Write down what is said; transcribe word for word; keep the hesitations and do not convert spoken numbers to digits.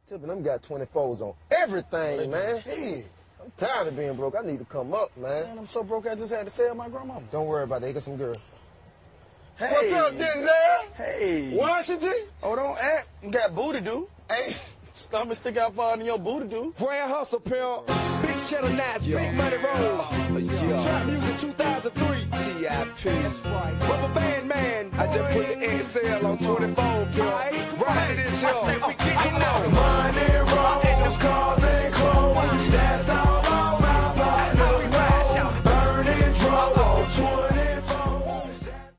Tipping them got twenty-fours on everything, man. Big. I'm tired of being broke. I need to come up, man. Man, I'm so broke I just had to sell my grandmama. Don't worry about that. You got some girl. Hey. What's up, Denzel? Hey. Washington? Oh, don't act. You got booty do. Hey. Stomach stick out farther than your booty do. Grand hustle, pimp. Big cheddar nights, yeah. Big money roll. Uh, yeah. Trap music two thousand three. T I P. That's right. Rubber band man. I just put the X L on twenty-four, pimp. Right. Right this, yo. I said we get uh,